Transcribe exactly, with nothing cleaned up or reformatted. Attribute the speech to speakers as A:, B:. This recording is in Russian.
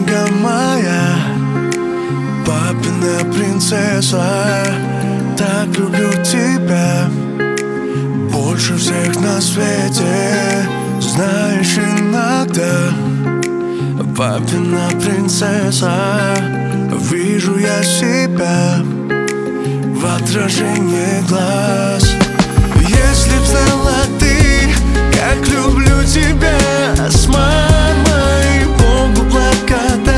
A: девочка моя, папина принцесса. Так люблю тебя больше всех на свете. Знаешь, иногда, папина принцесса, вижу я себя в отражении глаз. Если б знала ты, как люблю тебя, с мамой Богу благодарна.